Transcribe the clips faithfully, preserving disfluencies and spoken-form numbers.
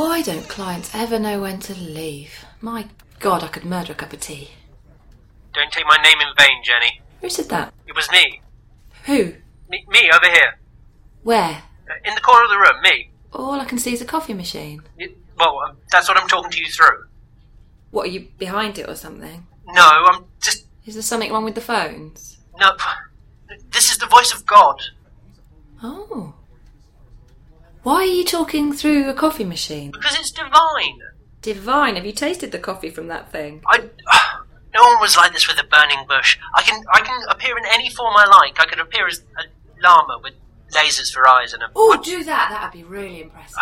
Why don't clients ever know when to leave? My God, I could murder a cup of tea. Don't take my name in vain, Jenny. Who said that? It was me. Who? Me, me over here. Where? Uh, in the corner of the room, me. All I can see is a coffee machine. It, well, um, that's what I'm talking to you through. What, are you behind it or something? No, I'm just... Is there something wrong with the phones? No, this is the voice of God. Oh. Why are you talking through a coffee machine? Because it's divine. Divine? Have you tasted the coffee from that thing? I... Uh, no one was like this with a burning bush. I can I can appear in any form I like. I could appear as a llama with lasers for eyes and a... Oh, do that. That'd be really impressive.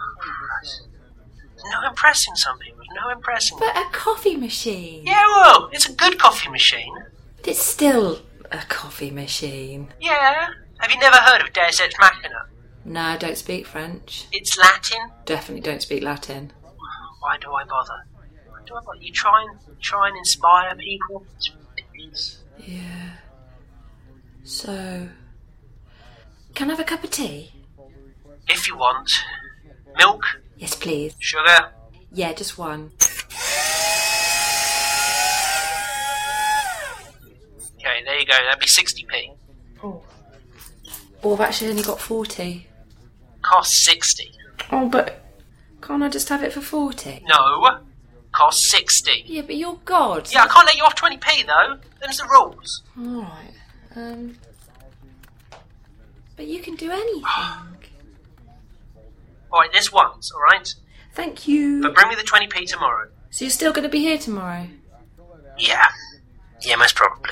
No impressing some people. No impressing. But a coffee machine. Yeah, well, it's a good coffee machine. But it's still a coffee machine. Yeah. Have you never heard of Deus Ex Machina? No, I don't speak French. It's Latin. Definitely don't speak Latin. Why do I bother? Why do I bother? You try and try and inspire people. It's ridiculous. Yeah. So, can I have a cup of tea? If you want. Milk? Yes, please. Sugar? Yeah, just one. Okay, there you go. That'd be sixty p. Oh. Oh, I've actually only got forty. Cost sixty. Oh, but can't I just have it for forty? No. Cost sixty. Yeah, but you're God. Yeah, I can't let you off twenty p though. Them's the rules. Alright. Um. But you can do anything. Alright, this once, alright? Thank you. But bring me the twenty p tomorrow. So you're still going to be here tomorrow? Yeah. Yeah, most probably.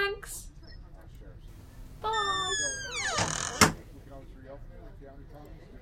Thanks. Bye.